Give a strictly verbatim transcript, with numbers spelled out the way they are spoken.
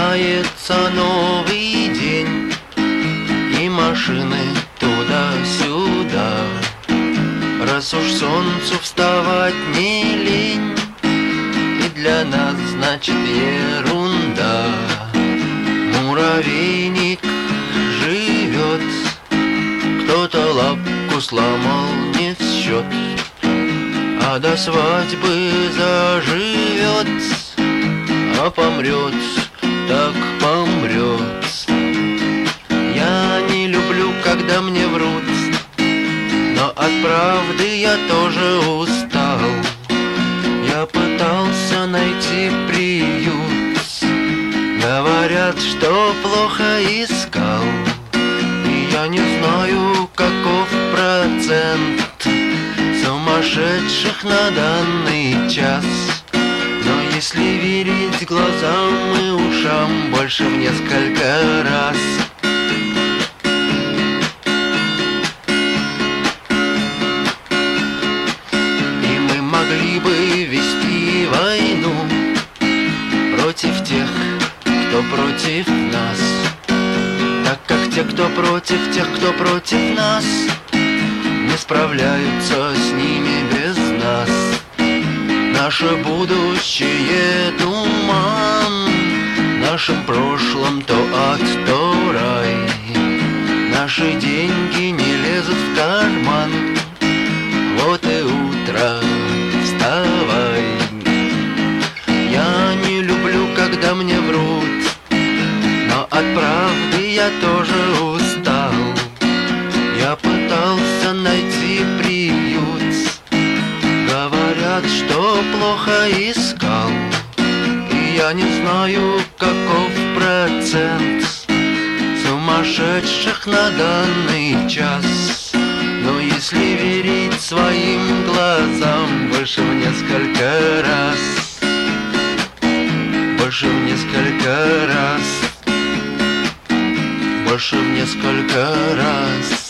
Начинается новый день, и машины туда-сюда. Раз уж солнцу вставать не лень, и для нас значит ерунда. Муравейник живет, кто-то лапку сломал не в счет, а до свадьбы заживет, а помрет, так помрет. Я не люблю, когда мне врут, но от правды я тоже устал. Я пытался найти приют, говорят, что плохо искал. И я не знаю, каков процент сумасшедших на данный час. Но если верить глазам и ушам, больше в несколько раз. И мы могли бы вести войну против тех, кто против нас, так как те, кто против тех, кто против нас, не справляются с ними без нас. Наше будущее туман, в нашем прошлом то ад, то рай. Наши деньги не лезут в карман, вот и утро, вставай. Я не люблю, когда мне врут, но от правды я тоже устал. Я пытался найти приют, говорят, что плохо искал. И я не знаю, каков процент сумасшедших на данный час. Но если верить своим глазам, больше в несколько раз, больше в несколько раз, больше в несколько раз.